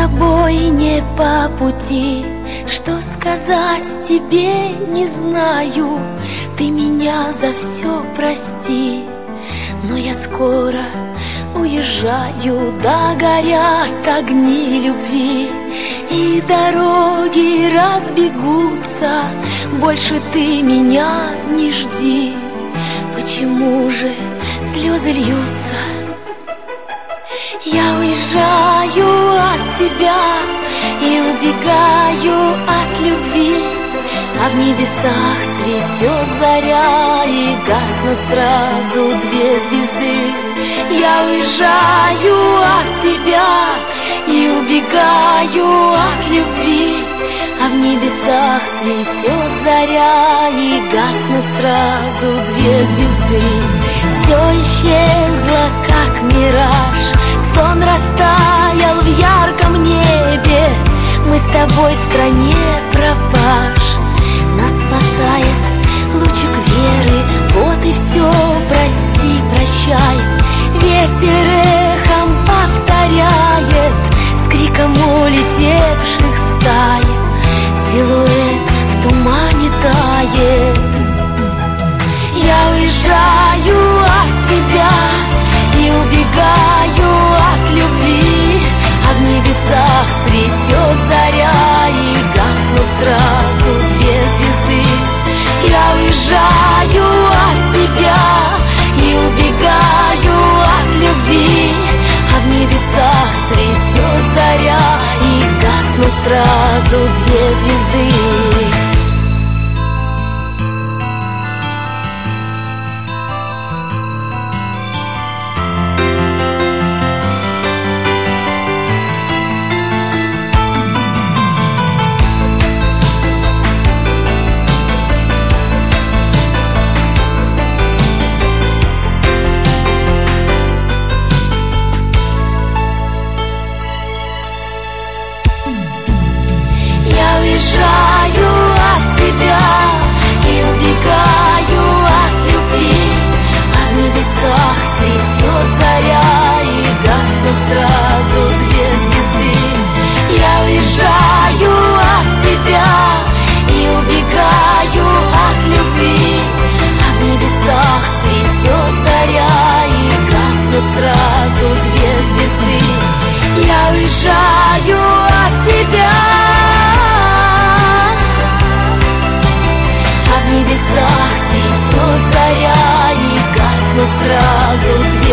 тобой не по пути, что сказать тебе не знаю. Ты меня за все прости, но я скоро уезжаю. Да горят огни любви, и дороги разбегутся. Больше ты меня не жди. Почему же слезы льются? Я уезжаю от тебя и убегаю от любви, а в небесах цветет заря, и гаснут сразу две звезды. Я уезжаю от тебя и убегаю от любви, а в небесах цветет заря, и гаснут сразу две звезды. Все исчезло, как мираж, сон растаял в ярком небе. Мы с тобой в стране пропаж, нас спасает лучик веры. Вот и все, прости, прощай. Ветер эхом повторяет с криком улетевших стай. Силуэт в тумане тает. Я уезжаю от тебя и убегаю от любви, а в небесах цветет заря, и гаснут сразу две звезды. Я уезжаю от тебя и убегаю от любви, а в небесах цветет заря, и гаснут сразу две звезды. Уезжаю от тебя и убегаю от любви, а в небесах цветет заря, и гаснут сразу две звезды. Я уезжаю от тебя и убегаю от любви, а в небесах цветет заря, и гаснут сразу две звезды. Я уезжаю от тебя, в небесах цветет заря, и гаснут сразу две